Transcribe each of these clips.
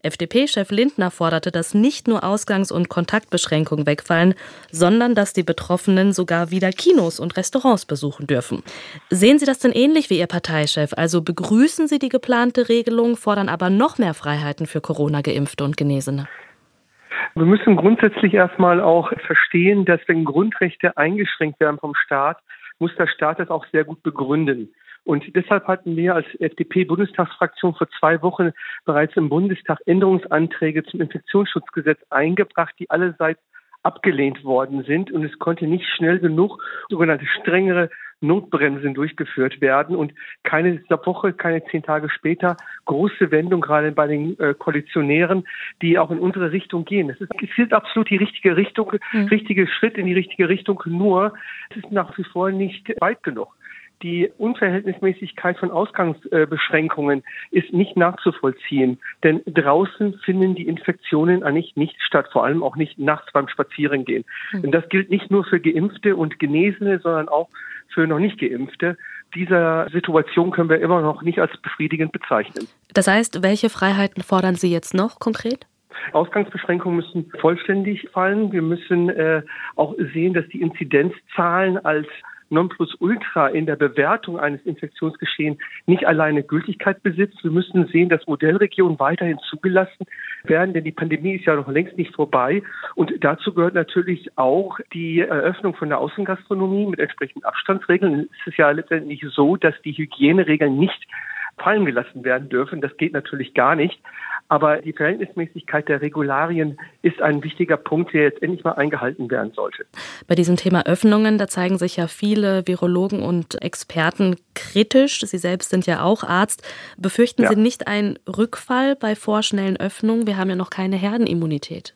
FDP-Chef Lindner forderte, dass nicht nur Ausgangs- und Kontaktbeschränkungen wegfallen, sondern dass die Betroffenen sogar wieder Kinos und Restaurants besuchen dürfen. Sehen Sie das denn ähnlich wie Ihr Parteichef? Also begrüßen Sie die geplante Regelung, fordern aber noch mehr Freiheiten für Corona-Geimpfte und Genesene? Wir müssen grundsätzlich erstmal auch verstehen, dass wenn Grundrechte eingeschränkt werden vom Staat, muss der Staat das auch sehr gut begründen. Und deshalb hatten wir als FDP-Bundestagsfraktion vor 2 Wochen bereits im Bundestag Änderungsanträge zum Infektionsschutzgesetz eingebracht, die allerseits abgelehnt worden sind. Und es konnte nicht schnell genug sogenannte strengere Notbremsen durchgeführt werden und keine 10 Tage später große Wendung, gerade bei den Koalitionären, die auch in unsere Richtung gehen. Es ist absolut die richtige Richtung, richtige Schritt in die richtige Richtung, nur es ist nach wie vor nicht weit genug. Die Unverhältnismäßigkeit von Ausgangsbeschränkungen ist nicht nachzuvollziehen, denn draußen finden die Infektionen eigentlich nicht statt, vor allem auch nicht nachts beim Spazierengehen. Denn das gilt nicht nur für Geimpfte und Genesene, sondern auch für noch nicht Geimpfte. Diese Situation können wir immer noch nicht als befriedigend bezeichnen. Das heißt, welche Freiheiten fordern Sie jetzt noch konkret? Ausgangsbeschränkungen müssen vollständig fallen. Wir müssen auch sehen, dass die Inzidenzzahlen als Nonplusultra in der Bewertung eines Infektionsgeschehens nicht alleine Gültigkeit besitzt. Wir müssen sehen, dass Modellregionen weiterhin zugelassen werden, denn die Pandemie ist ja noch längst nicht vorbei. Und dazu gehört natürlich auch die Eröffnung von der Außengastronomie mit entsprechenden Abstandsregeln. Es ist ja letztendlich so, dass die Hygieneregeln nicht fallen gelassen werden dürfen. Das geht natürlich gar nicht. Aber die Verhältnismäßigkeit der Regularien ist ein wichtiger Punkt, der jetzt endlich mal eingehalten werden sollte. Bei diesem Thema Öffnungen, da zeigen sich ja viele Virologen und Experten kritisch. Sie selbst sind ja auch Arzt. Befürchten Sie nicht einen Rückfall bei vorschnellen Öffnungen? Wir haben ja noch keine Herdenimmunität.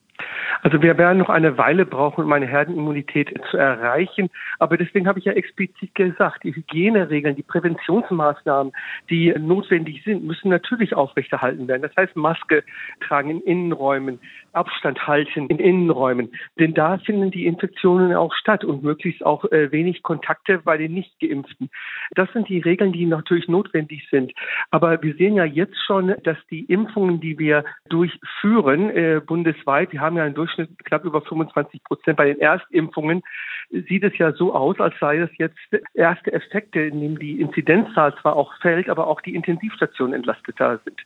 Also wir werden noch eine Weile brauchen, um eine Herdenimmunität zu erreichen. Aber deswegen habe ich ja explizit gesagt, die Hygieneregeln, die Präventionsmaßnahmen, die notwendig sind, müssen natürlich aufrechterhalten werden. Das heißt Maske tragen in Innenräumen, Abstand halten in Innenräumen. Denn da finden die Infektionen auch statt und möglichst auch wenig Kontakte bei den Nicht-Geimpften. Das sind die Regeln, die natürlich notwendig sind. Aber wir sehen ja jetzt schon, dass die Impfungen, die wir durchführen, bundesweit, wir haben ja einen Durchschnitt knapp über 25% bei den Erstimpfungen, sieht es ja so aus, als sei es jetzt erste Effekte, in denen die Inzidenzzahl zwar auch fällt, aber auch die Intensivstationen entlasteter sind.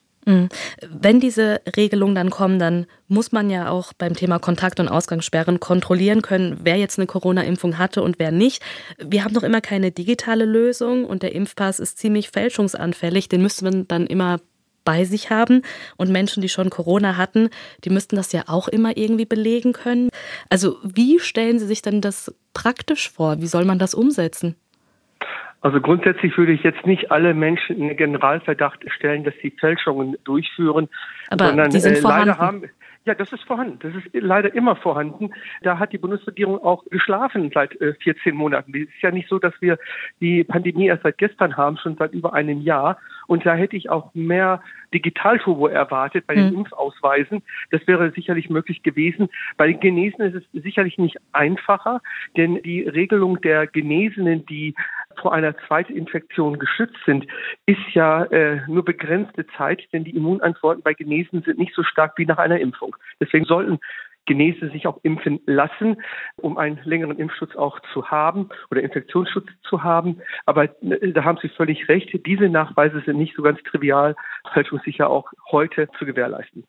Wenn diese Regelungen dann kommen, dann muss man ja auch beim Thema Kontakt- und Ausgangssperren kontrollieren können, wer jetzt eine Corona-Impfung hatte und wer nicht. Wir haben noch immer keine digitale Lösung und der Impfpass ist ziemlich fälschungsanfällig. Den müsste man dann immer bei sich haben. Und Menschen, die schon Corona hatten, die müssten das ja auch immer irgendwie belegen können. Also wie stellen Sie sich denn das praktisch vor? Wie soll man das umsetzen? Also grundsätzlich würde ich jetzt nicht alle Menschen in den Generalverdacht stellen, dass sie Fälschungen durchführen. Aber sondern, die sind vorhanden. Ja, das ist vorhanden. Das ist leider immer vorhanden. Da hat die Bundesregierung auch geschlafen seit 14 Monaten. Es ist ja nicht so, dass wir die Pandemie erst seit gestern haben, schon seit über einem Jahr. Und da hätte ich auch mehr Digitalturbo erwartet bei den Impfausweisen. Das wäre sicherlich möglich gewesen. Bei den Genesenen ist es sicherlich nicht einfacher, denn die Regelung der Genesenen, die vor einer zweiten Infektion geschützt sind, ist ja nur begrenzte Zeit, denn die Immunantworten bei Genesenen sind nicht so stark wie nach einer Impfung. Deswegen sollten Genesene sich auch impfen lassen, um einen längeren Impfschutz auch zu haben oder Infektionsschutz zu haben. Aber da haben Sie völlig recht, diese Nachweise sind nicht so ganz trivial, fälschungssicher auch heute zu gewährleisten.